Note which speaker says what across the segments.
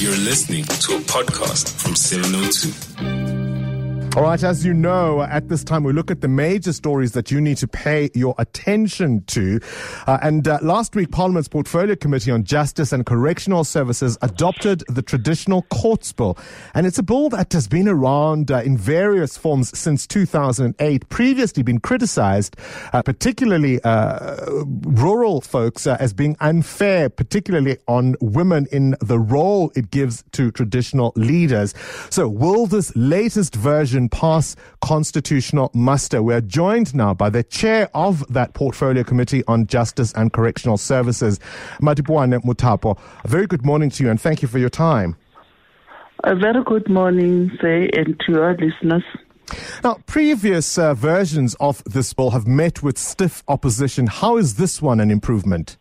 Speaker 1: You're listening to a podcast from 702.
Speaker 2: All right, as you know, at this time we look at the major stories that you need to pay your attention to. Last week, Parliament's Portfolio Committee on Justice and Correctional Services adopted the Traditional Courts Bill. And it's a bill that has been around in various forms since 2008, previously been criticized, particularly rural folks, as being unfair, particularly on women in the role it gives to traditional leaders. So will this latest version pass constitutional muster? We're joined now by the chair of that Portfolio Committee on Justice and Correctional Services, Matipuane Muthapo. A very good morning to you and thank you for your time.
Speaker 3: A very good morning, Say, and to your listeners.
Speaker 2: Now, previous versions of this bill have met with stiff opposition. How is this one an improvement?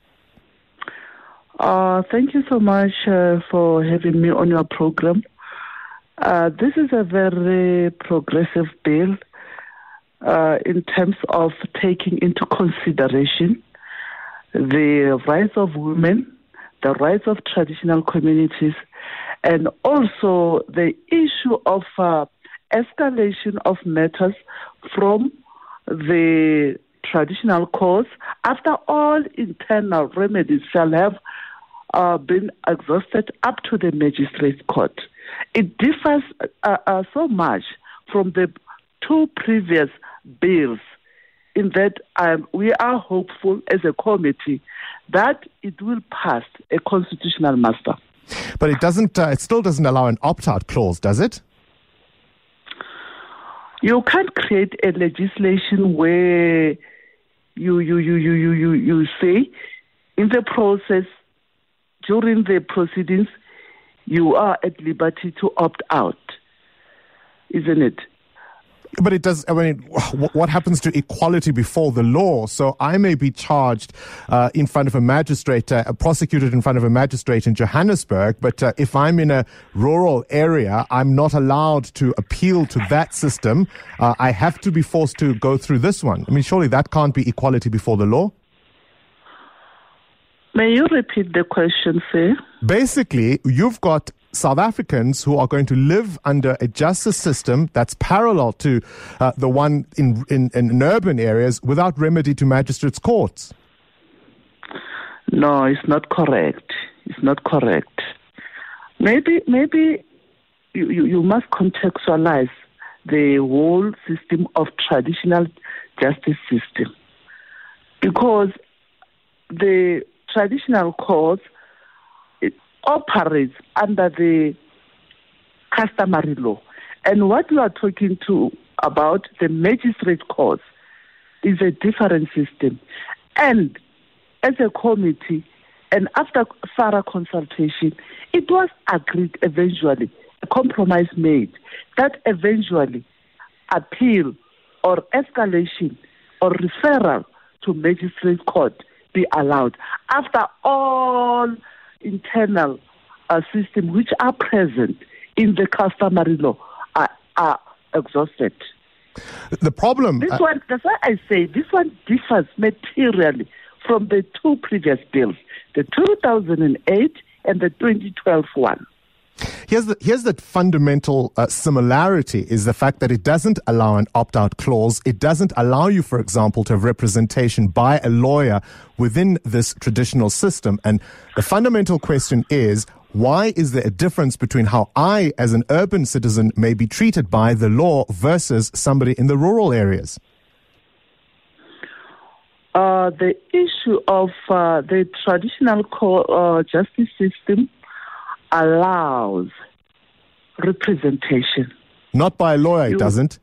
Speaker 3: Thank you so much for having me on your program. This is a very progressive bill in terms of taking into consideration the rights of women, the rights of traditional communities, and also the issue of escalation of matters from the traditional courts after all internal remedies shall have been exhausted up to the magistrate court. It differs so much from the two previous bills in that we are hopeful as a committee that it will pass a constitutional muster.
Speaker 2: But it doesn't. It still doesn't allow an opt-out clause, does it?
Speaker 3: You can't create a legislation where you say in the process during the proceedings you are at liberty to opt out, isn't it?
Speaker 2: But it does. I mean, what happens to equality before the law? So I may be charged in front of a magistrate, prosecuted in front of a magistrate in Johannesburg, but if I'm in a rural area, I'm not allowed to appeal to that system. I have to be forced to go through this one. I mean, surely that can't be equality before the law?
Speaker 3: May you repeat the question, sir?
Speaker 2: Basically, you've got South Africans who are going to live under a justice system that's parallel to the one in urban areas without remedy to magistrates' courts.
Speaker 3: No, it's not correct. It's not correct. Maybe you must contextualize the whole system of traditional justice system, because the traditional courts operates under the customary law. And what we are talking about, the magistrate courts, is a different system. And as a committee, and after thorough consultation, it was agreed eventually, a compromise made, that eventually appeal or escalation or referral to magistrate court be allowed after all internal systems which are present in the customary law are exhausted.
Speaker 2: The problem...
Speaker 3: That's why I say this one differs materially from the two previous bills, the 2008 and the 2012 one.
Speaker 2: Here's the fundamental similarity is the fact that it doesn't allow an opt-out clause. It doesn't allow you, for example, to have representation by a lawyer within this traditional system. And the fundamental question is, why is there a difference between how I, as an urban citizen, may be treated by the law versus somebody in the rural areas?
Speaker 3: The issue of the traditional justice system allows representation.
Speaker 2: Not by a lawyer, it doesn't.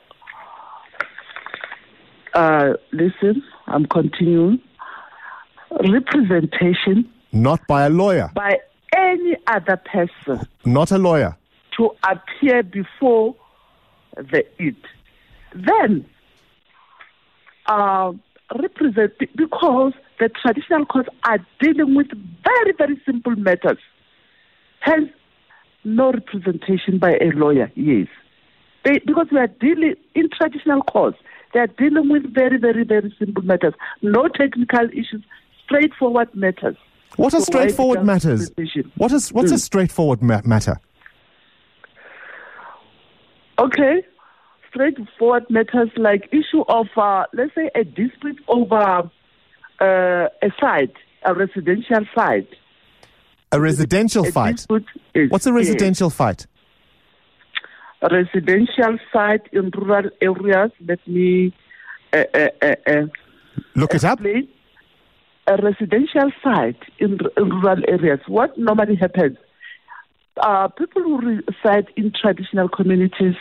Speaker 3: Listen, I'm continuing. Representation.
Speaker 2: Not by a lawyer.
Speaker 3: By any other person.
Speaker 2: Not a lawyer.
Speaker 3: To appear before it. Then, because the traditional courts are dealing with very, very simple matters. Hence, no representation by a lawyer, yes. Because we are dealing, in traditional courts, they are dealing with very, very, very simple matters. No technical issues, straightforward matters.
Speaker 2: What are straightforward matters? What's a straightforward matter?
Speaker 3: Okay. Straightforward matters like issue of, let's say, a dispute over a site, a residential site.
Speaker 2: A residential fight? What's a residential fight?
Speaker 3: A residential site in rural areas. Let me
Speaker 2: look it up.
Speaker 3: A residential site in rural areas. What normally happens? People who reside in traditional communities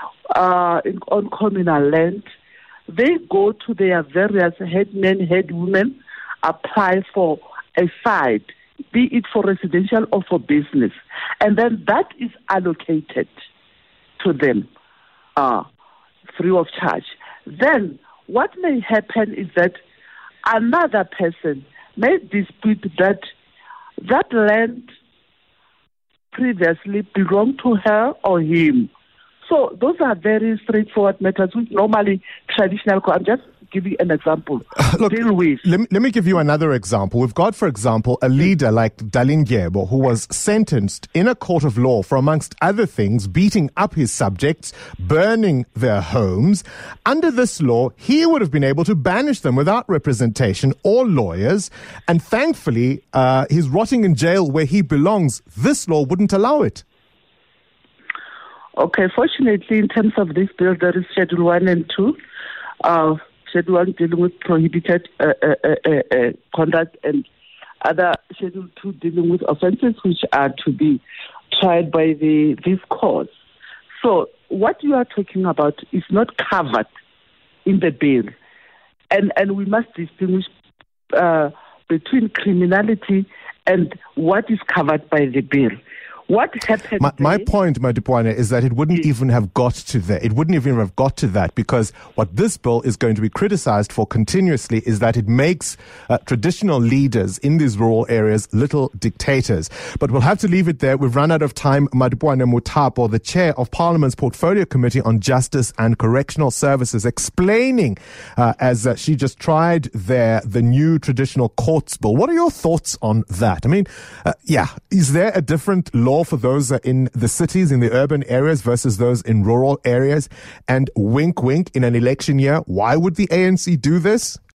Speaker 3: on communal land, they go to their various headmen, headwomen, apply for a site, be it for residential or for business, and then that is allocated to them free of charge. Then what may happen is that another person may dispute that land previously belonged to her or him. So those are very straightforward matters which normally traditional, I'm just giving an example,
Speaker 2: Look,
Speaker 3: deal with.
Speaker 2: Let me give you another example. We've got, for example, a leader like Dalindyebo who was sentenced in a court of law for, amongst other things, beating up his subjects, burning their homes. Under this law, he would have been able to banish them without representation or lawyers. And thankfully, he's rotting in jail where he belongs. This law wouldn't allow it.
Speaker 3: Okay, fortunately, in terms of this bill, there is Schedule 1 and 2. Schedule 1 dealing with prohibited conduct and other Schedule 2 dealing with offences which are to be tried by these courts. So what you are talking about is not covered in the bill. And we must distinguish between criminality and what is covered by the bill. What happened?
Speaker 2: My point, Madipwana, is that it wouldn't even have got to that. It wouldn't even have got to that because what this bill is going to be criticized for continuously is that it makes traditional leaders in these rural areas little dictators. But we'll have to leave it there. We've run out of time. Madipwana Muthapo, the chair of Parliament's Portfolio Committee on Justice and Correctional Services, explaining as she just tried there the new traditional courts bill. What are your thoughts on that? I mean, is there a different law for those in the cities, in the urban areas versus those in rural areas? And wink, wink, in an election year, why would the ANC do this?